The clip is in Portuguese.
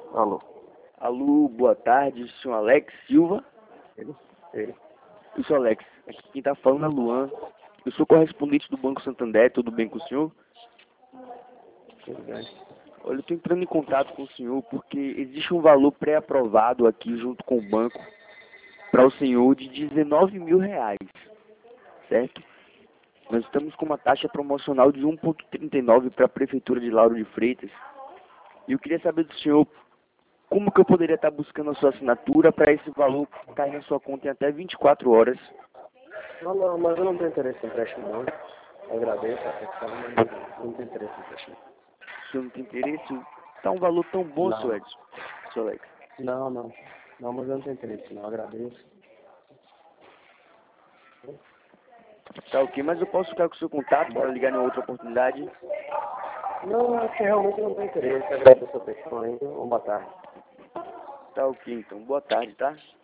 Alô. Alô, boa tarde, senhor Alex Silva. Ele. Eu sou Alex, aqui quem tá falando é Luan. Eu sou correspondente do Banco Santander, tudo bem com o senhor? Tudo bem. Olha, eu tô entrando em contato com o senhor porque existe um valor pré-aprovado aqui junto com o banco para o senhor de R$ 19.000, certo? Nós estamos com uma taxa promocional de 1,39 para a Prefeitura de Lauro de Freitas. E eu queria saber do senhor como que eu poderia estar buscando a sua assinatura para esse valor cair na sua conta em até 24 horas. Não, mas eu não tenho interesse em empréstimo, não. Eu agradeço a atenção, mas não tenho interesse em empréstimo. O senhor não tem interesse? Tá um valor tão bom, Não. senhor Edson, senhor Alex. Não. Não, mas eu não tenho interesse, não. Eu agradeço. Tá ok, mas eu posso ficar com o seu contato para ligar em outra oportunidade? Não, é que realmente não tenho interesse. Eu agradeço a sua atenção ainda. Boa tarde. Tá ok, então. Boa tarde, tá?